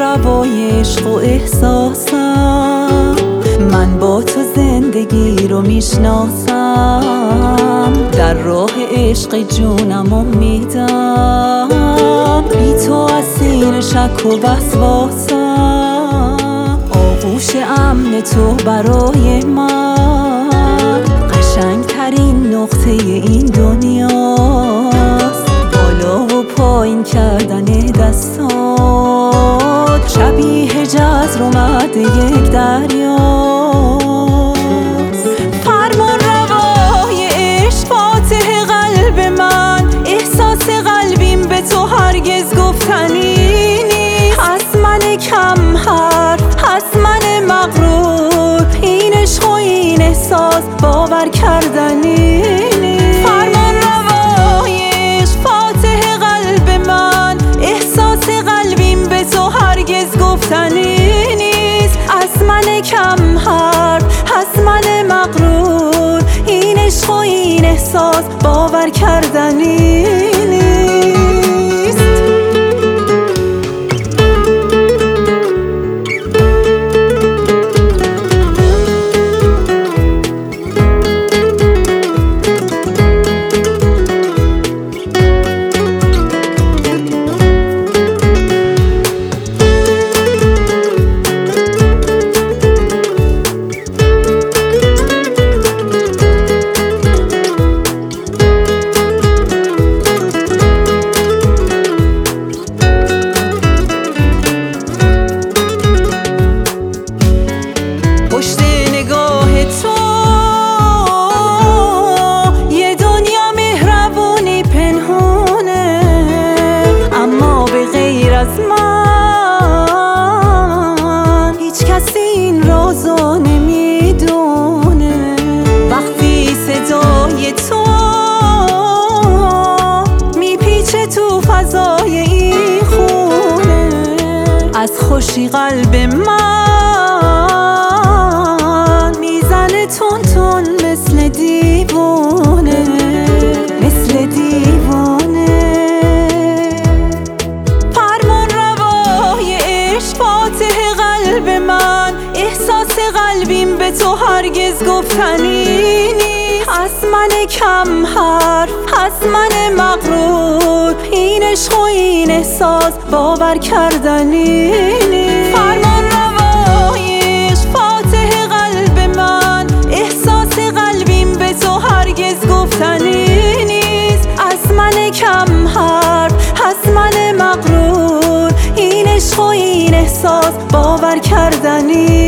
روای عشق و احساسم، من با تو زندگی رو میشناسم. در راه عشق جونمو میدم، بی تو اسیر شک و وسواسم. آغوش امن تو برای من قشنگترین نقطه این دنیاست. بالا و پایین کردن دستات شبیه جزر اومد یک دریاست. فرمان روای عشق فاتح قلب من، احساس قلبیم به تو هرگز گفتنی نیست. از من کم حرف، از من مغرور، این عشق و این احساس باور کردنی نیست. فرمان روای عشق فاتح قلب من، احساس قلبیم به تو هرگز گفتنی نیست. از من کم حرف، از من مغرور، این عشق و این احساس باور کردنی نیست. پشت نگاه تو یه دنیا مهربونی پنهونه، اما به غیر از من هیچ کسی این رازو نمیدونه. وقتی صدای تو میپیچه تو فضای این خونه، از خوشی قلب من میزنه تون تون مثل دیوونه، مثل دیوونه. فرمان روای عشق فاتح قلب من، احساس قلبیم به تو هرگز گفتنی نیست. از من کم حرف، از من مغرور، این عشق و این احساس باور کردنی نیست. فرمان روای عشق فاتح قلب من، احساس قلبیم به تو هرگز گفتنی نیست. از من کم حرف، از من مغرور، این عشق و این احساس باور کردنی